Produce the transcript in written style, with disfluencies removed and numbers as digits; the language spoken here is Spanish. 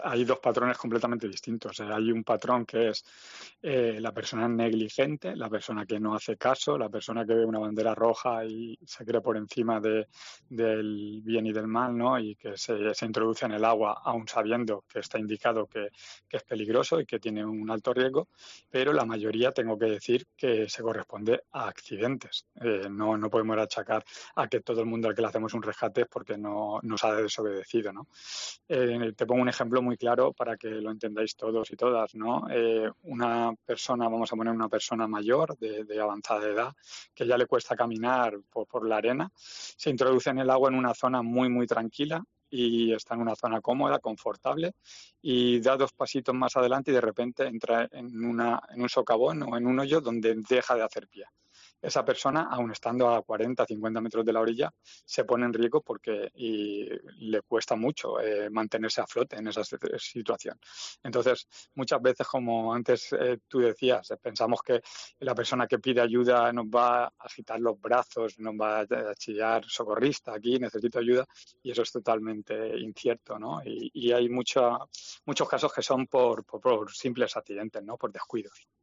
hay dos patrones completamente distintos. Hay un patrón que es la persona negligente, la persona que no hace caso, la persona que ve una bandera roja y se cree por encima del bien y del mal, ¿no? Y que se introduce en el agua aún sabiendo que está indicado que es peligroso y que tiene un alto riesgo, pero la mayoría, tengo que decir, que se corresponde a accidentes. No podemos achacar a que todo el mundo al que le hacemos un rescate es porque no nos ha desobedecido, ¿no? Te pongo un ejemplo muy claro para que lo entendáis todos y todas, ¿no? Una persona, vamos a poner una persona mayor de avanzada edad, que ya le cuesta caminar por la arena, se introduce en el agua en una zona muy, muy tranquila y está en una zona cómoda, confortable, y da dos pasitos más adelante y de repente entra en un socavón o en un hoyo donde deja de hacer pie. Esa persona, aun estando a 40, 50 metros de la orilla, se pone en riesgo porque le cuesta mucho mantenerse a flote en esa situación. Entonces, muchas veces, como antes tú decías, pensamos que la persona que pide ayuda nos va a agitar los brazos, nos va a chillar, socorrista, aquí necesito ayuda, y eso es totalmente incierto, ¿no? Y hay muchos casos que son por simples accidentes, ¿no? Por descuidos.